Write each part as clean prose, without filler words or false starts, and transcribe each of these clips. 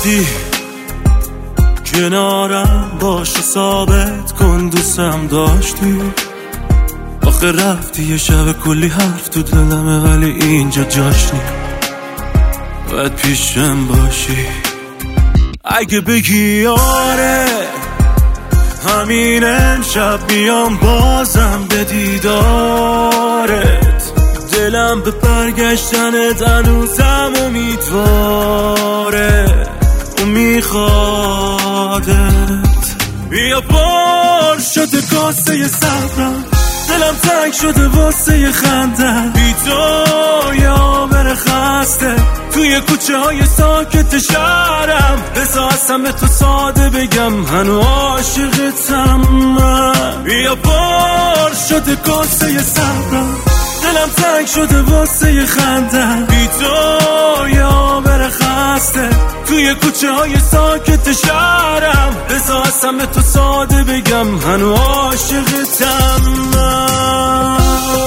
رفتی کنارم باش و ثابت کن دوستم داشتی. آخه رفتی یه شب کلی حرف تو دلمه ولی اینجا جاش نی. باید پیشم باشی اگه بگی آره همین امشب بیام بازم به دیدارت. دلم به برگشتنت هنوزم امیدواره و میخوادت. بیا بار شده کاسه صبرم، دلم تنگ شده واسه یه خنده. بی تو یا بره خسته توی کوچه های ساکت شهرم. بذار اصلا به تو ساده بگم هنو عاشقتم من. بیا بار شده کاسه صبرم، دلم تنگ شده واسه یه خنده. بی تو یا بره خسته توی کوچه های ساکت شهرم. بذار اصلا به تو ساده بگم هنو عاشقتم من.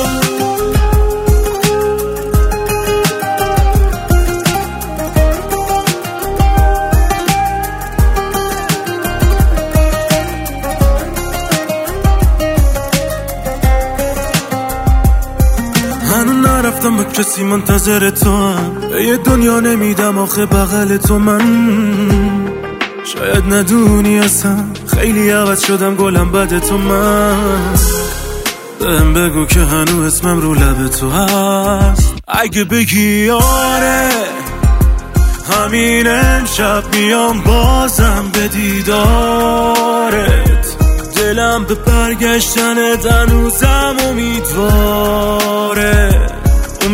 هنو نرفتم با کسی منتظر تو هم، به یه دنیا نمیدم آخه بغل تو من. شاید ندونی اصلا خیلی عوض شدم گلم بد تو من. بهم بگو که هنو اسمم رو لب تو هست. اگه بگی آره همین امشب بیام بازم به دیدارت. دلم به برگشتنت هنوزم امیدواره و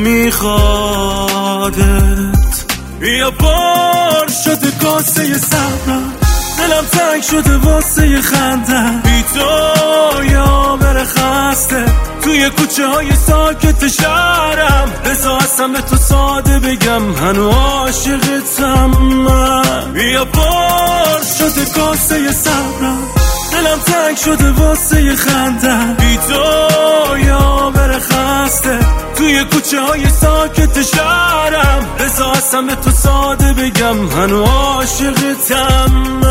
میخوادت. بیا بار شده کاسه صبرم، دلم تنگ شده واسه یه خنده. بی تو یا بره خسته توی کوچه های ساکت شهرم. بذار اصلا به تو ساده بگم هنو عاشقتم من. بیا بار شده کاسه صبرم، دلم تنگ شده واسه یه خنده. بی تو یا بره خسته توی کوچه های ساکت شهرم. بذار اصلا به تو ساده بگم هنو عاشقتم.